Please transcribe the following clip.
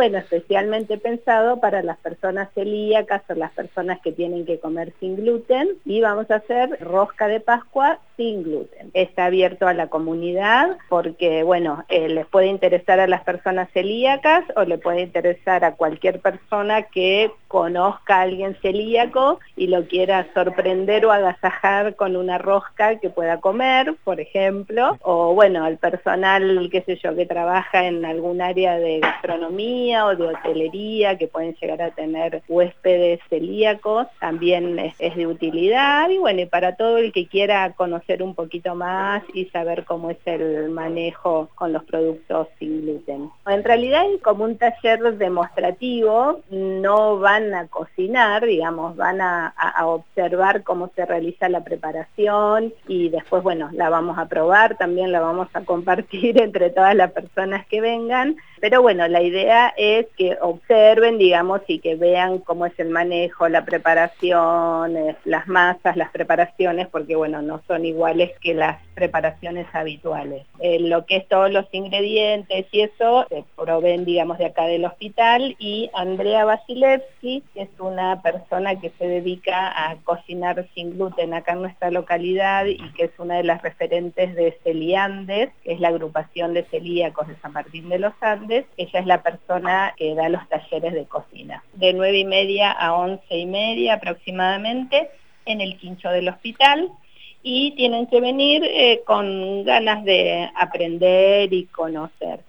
bueno, especialmente pensado para las personas celíacas o las personas que tienen que comer sin gluten, y vamos a hacer rosca de Pascua sin gluten. Está abierto a la comunidad porque, bueno, les puede interesar a las personas celíacas o le puede interesar a cualquier persona que conozca a alguien celíaco y lo quiera sorprender o agasajar con una rosca que pueda comer, por ejemplo, o bueno, al personal, qué sé yo, que trabaja en algún área de gastronomía o de hotelería, que pueden llegar a tener huéspedes celíacos, también es de utilidad, y bueno, y para todo el que quiera conocer un poquito más y saber cómo es el manejo con los productos sin gluten. En realidad es como un taller demostrativo, no van a cocinar, digamos, van a observar cómo se realiza la preparación y después, bueno, la vamos a probar, también la vamos a compartir entre todas las personas que vengan, pero bueno, la idea es que observen, digamos, y que vean cómo es el manejo, la preparación, las masas, las preparaciones, porque bueno, no son iguales que las preparaciones habituales. Lo que es todos los ingredientes y eso se proveen, digamos, de acá del hospital, y Andrea Vasilevsky, que es una persona que se dedica a cocinar sin gluten acá en nuestra localidad y que es una de las referentes de Celiandes, que es la agrupación de celíacos de San Martín de los Andes. Ella es la persona que da los talleres de cocina, de 9:30 a 11:30 aproximadamente, en el quincho del hospital. Y tienen que venir con ganas de aprender y conocer.